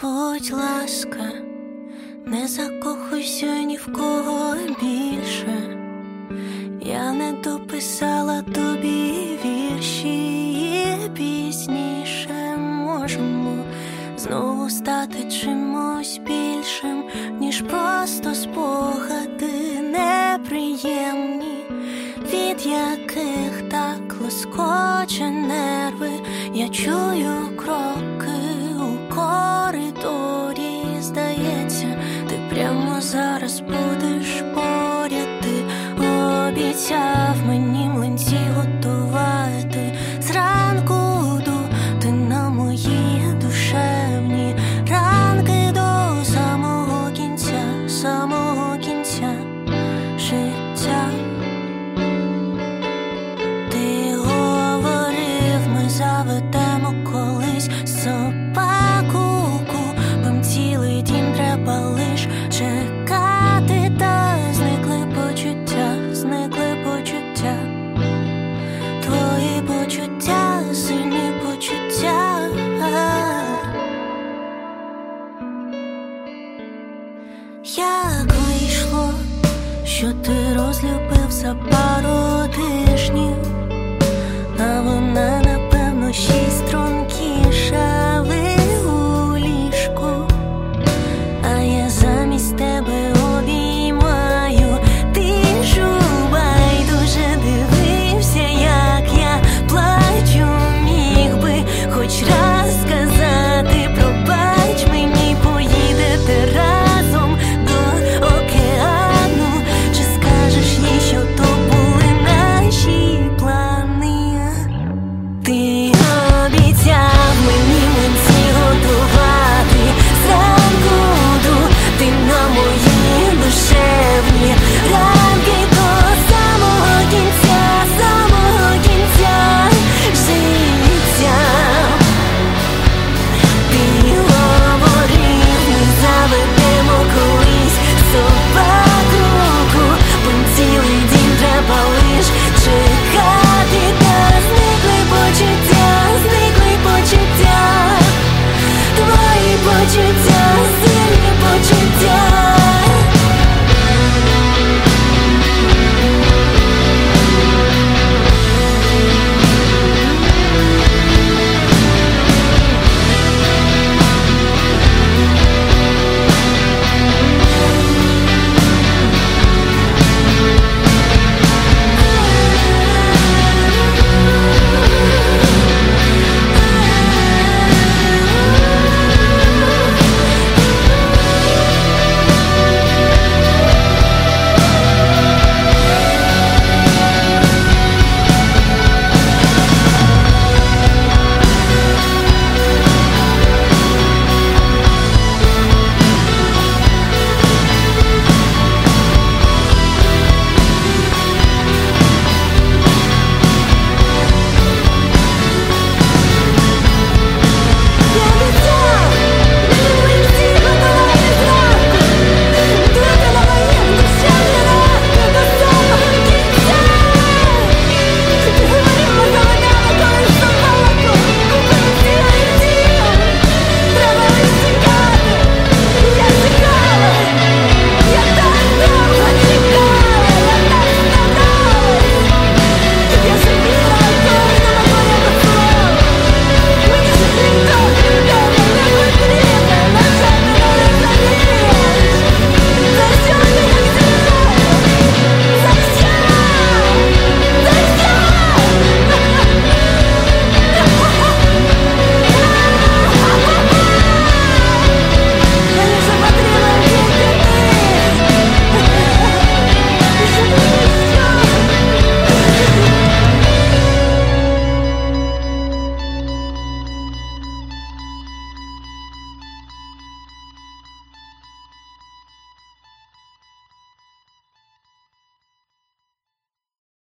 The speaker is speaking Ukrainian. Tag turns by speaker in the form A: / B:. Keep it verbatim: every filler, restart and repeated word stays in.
A: Будь ласка, не закохуйся ні в кого більше. Я не дописала тобі вірші, і пізніше можемо знову стати чимось більшим, ніж просто спогади неприємні, від яких так лоскоче нерви. Я чую кроки у коридорі, здається, ти прямо зараз будеш поряд. Ти обіцяв мені млинці готувати зранку до ти на мої душевні ранки до самого кінця, самого кінця життя. Ти говорив, ми заведемо колись собаку, купим цілий дім, треба лиш чекати. Та зникли почуття, зникли почуття, твої почуття, сильні почуття. Як вийшло, що ти розлюбив за пару тижнів, а вона, напевно, шість стрункіша. Ви у ліжку, а я замість тебе обіймаю тишу. Байдуже дивився, як я плачу. Міг би хоч раз сказати пробач мені, поїдете разом до океану. Чи скажеш їй, що то були наші плани? Ти обіцяв мені млинці готувати зранку до ти на мої душевні ранки до самого кінця, самого кінця життя. Ти говорив, ми заведемо колись собаку, купим цілий дім, треба лиш чекати. Та зникли почуття, зникли почуття, твої почуття, сильні почуття.